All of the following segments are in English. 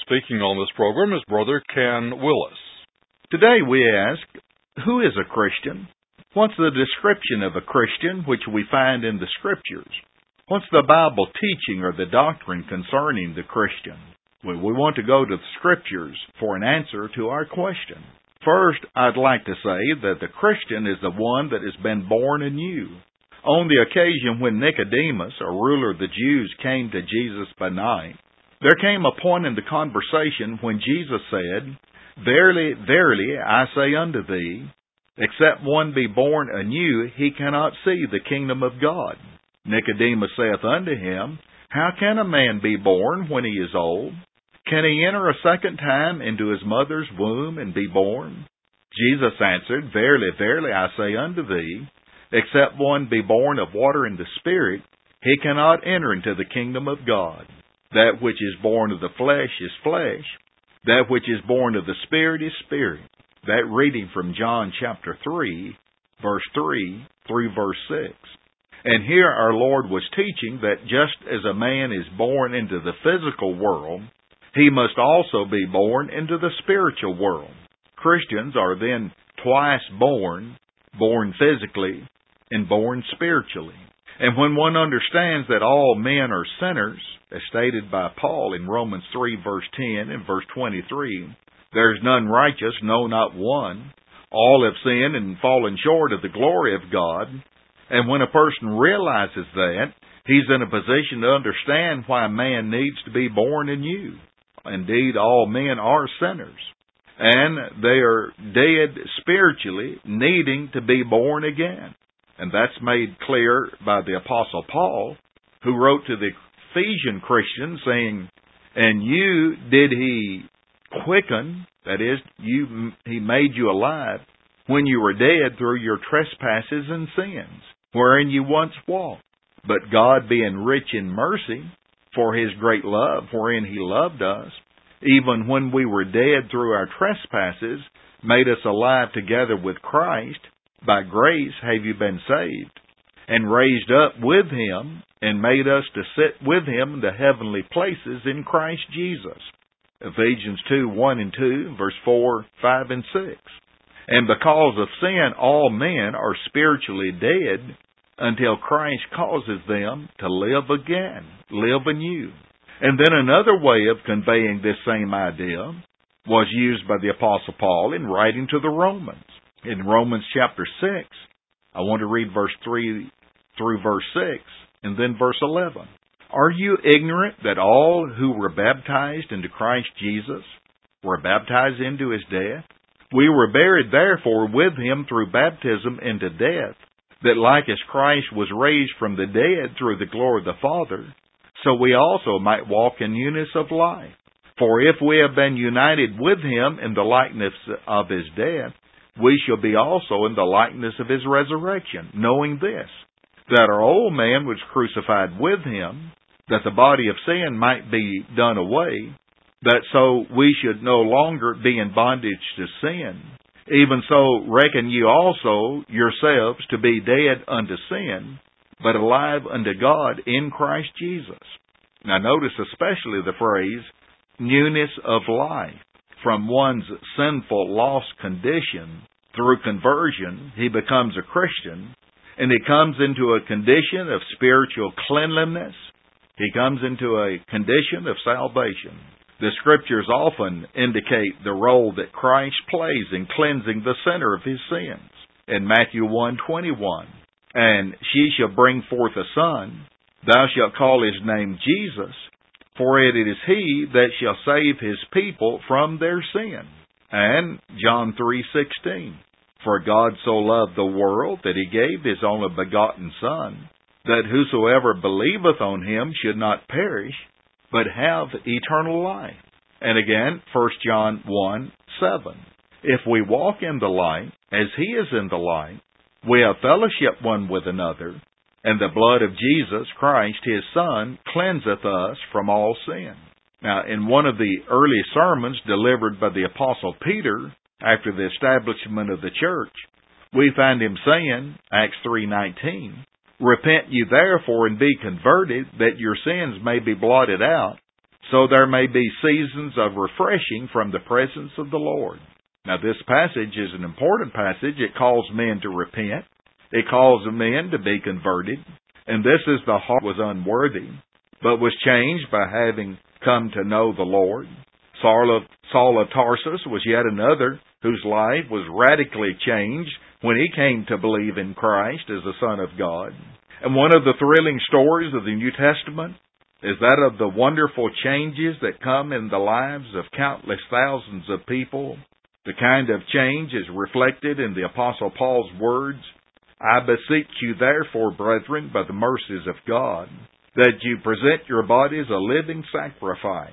Speaking on this program is Brother Ken Willis. Today we ask, who is a Christian? What's the description of a Christian which we find in the Scriptures? What's the Bible teaching or the doctrine concerning the Christian? We want to go to the Scriptures for an answer to our question. First, I'd like to say that the Christian is the one that has been born anew. On the occasion when Nicodemus, a ruler of the Jews, came to Jesus by night, there came a point in the conversation when Jesus said, "Verily, verily, I say unto thee, except one be born anew, he cannot see the kingdom of God." Nicodemus saith unto him, "How can a man be born when he is old? Can he enter a second time into his mother's womb and be born?" Jesus answered, "Verily, verily, I say unto thee, except one be born of water and the Spirit, he cannot enter into the kingdom of God. That which is born of the flesh is flesh. That which is born of the Spirit is spirit." That reading from John chapter 3, verse 3 through verse 6. And here our Lord was teaching that just as a man is born into the physical world, he must also be born into the spiritual world. Christians are then twice born physically and born spiritually. And when one understands that all men are sinners, as stated by Paul in Romans 3, verse 10 and verse 23, "There is none righteous, no, not one. All have sinned and fallen short of the glory of God." And when a person realizes that, he's in a position to understand why man needs to be born anew. Indeed, all men are sinners, and they are dead spiritually, needing to be born again. And that's made clear by the Apostle Paul, who wrote to the Ephesian Christians saying, "And you did he quicken," that is, he made you alive, "when you were dead through your trespasses and sins, wherein you once walked. But God, being rich in mercy, for his great love wherein he loved us, even when we were dead through our trespasses, made us alive together with Christ. By grace have you been saved, and raised up with him, and made us to sit with him in the heavenly places in Christ Jesus." Ephesians 2, 1 and 2, verse 4, 5, and 6. And because of sin, all men are spiritually dead until Christ causes them to live again, live anew. And then another way of conveying this same idea was used by the Apostle Paul in writing to the Romans. In Romans chapter 6, I want to read verse 3 through verse 6, and then verse 11. "Are you ignorant that all who were baptized into Christ Jesus were baptized into his death? We were buried therefore with him through baptism into death, that like as Christ was raised from the dead through the glory of the Father, so we also might walk in newness of life. For if we have been united with him in the likeness of his death, we shall be also in the likeness of his resurrection, knowing this, that our old man was crucified with him, that the body of sin might be done away, that so we should no longer be in bondage to sin. Even so reckon you also yourselves to be dead unto sin, but alive unto God in Christ Jesus." Now notice especially the phrase, newness of life. From one's sinful, lost condition, through conversion, he becomes a Christian, and he comes into a condition of spiritual cleanliness. He comes into a condition of salvation. The Scriptures often indicate the role that Christ plays in cleansing the sinner of his sins. In Matthew 1:21, "And she shall bring forth a son, thou shalt call his name Jesus, for it is he that shall save his people from their sin." And John 3:16, "For God so loved the world that he gave his only begotten Son, that whosoever believeth on him should not perish, but have eternal life." And again, 1 John 1:7, "If we walk in the light, as he is in the light, we have fellowship one with another, and the blood of Jesus Christ his Son cleanseth us from all sin." Now, in one of the early sermons delivered by the Apostle Peter after the establishment of the church, we find him saying, Acts 3:19, "Repent ye therefore and be converted, that your sins may be blotted out, so there may be seasons of refreshing from the presence of the Lord. Now, this passage is an important passage. It calls men to repent. It calls men to be converted. And this is the heart was unworthy, but was changed by having come to know the Lord. Saul of Tarsus was yet another whose life was radically changed when he came to believe in Christ as the Son of God. And one of the thrilling stories of the New Testament is that of the wonderful changes that come in the lives of countless thousands of people. The kind of change is reflected in the Apostle Paul's words, "I beseech you therefore, brethren, by the mercies of God, that you present your bodies a living sacrifice,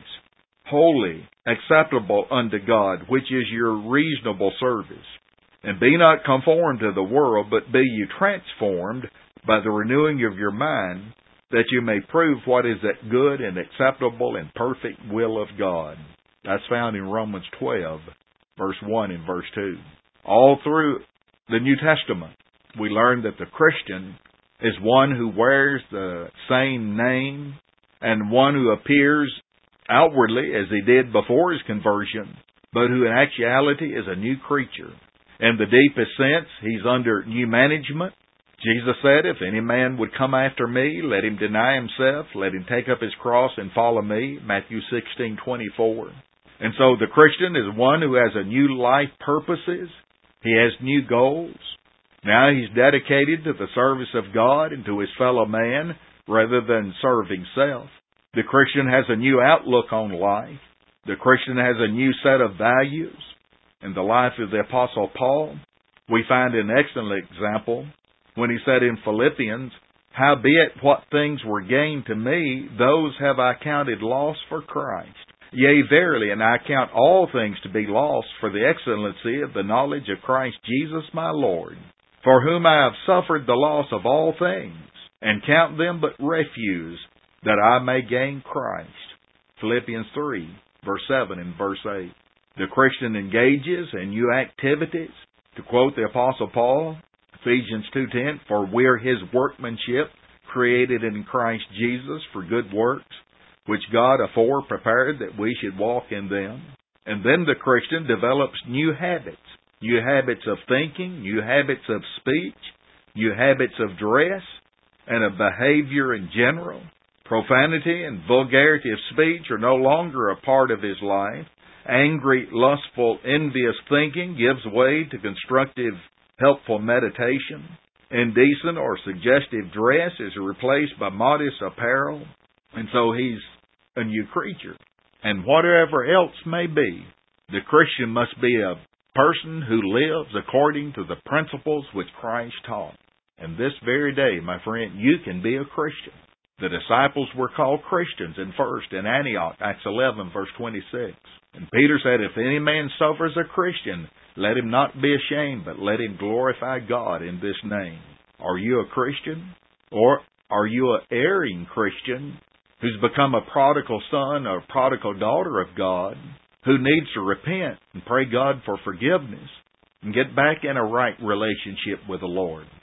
holy, acceptable unto God, which is your reasonable service. And be not conformed to the world, but be ye transformed by the renewing of your mind, that you may prove what is that good and acceptable and perfect will of God." That's found in Romans 12, verse 1 and verse 2. All through the New Testament, we learn that the Christian is one who wears the same name and one who appears outwardly as he did before his conversion, but who in actuality is a new creature. In the deepest sense, he's under new management. Jesus said, "If any man would come after me, let him deny himself, let him take up his cross and follow me," Matthew 16:24. And so the Christian is one who has a new life purposes. He has new goals. Now he's dedicated to the service of God and to his fellow man rather than serving self. The Christian has a new outlook on life. The Christian has a new set of values. In the life of the Apostle Paul, we find an excellent example when he said in Philippians, "Howbeit what things were gained to me, those have I counted loss for Christ. Yea, verily, and I count all things to be lost for the excellency of the knowledge of Christ Jesus my Lord, for whom I have suffered the loss of all things, and count them but refuse, that I may gain Christ." Philippians 3, verse 7 and verse 8. The Christian engages in new activities. To quote the Apostle Paul, Ephesians 2:10, "For we're His workmanship, created in Christ Jesus for good works, which God afore prepared that we should walk in them." And then the Christian develops new habits of thinking, new habits of speech, new habits of dress, and of behavior in general. Profanity and vulgarity of speech are no longer a part of his life. Angry, lustful, envious thinking gives way to constructive, helpful meditation. Indecent or suggestive dress is replaced by modest apparel, and so he's a new creature. And whatever else may be, the Christian must be a person who lives according to the principles which Christ taught. And this very day, my friend, you can be a Christian. The disciples were called Christians in Antioch, Acts 11, verse 26. And Peter said, "If any man suffers a Christian, let him not be ashamed, but let him glorify God in this name." Are you a Christian? Or are you an erring Christian who's become a prodigal son or a prodigal daughter of God, who needs to repent and pray God for forgiveness and get back in a right relationship with the Lord?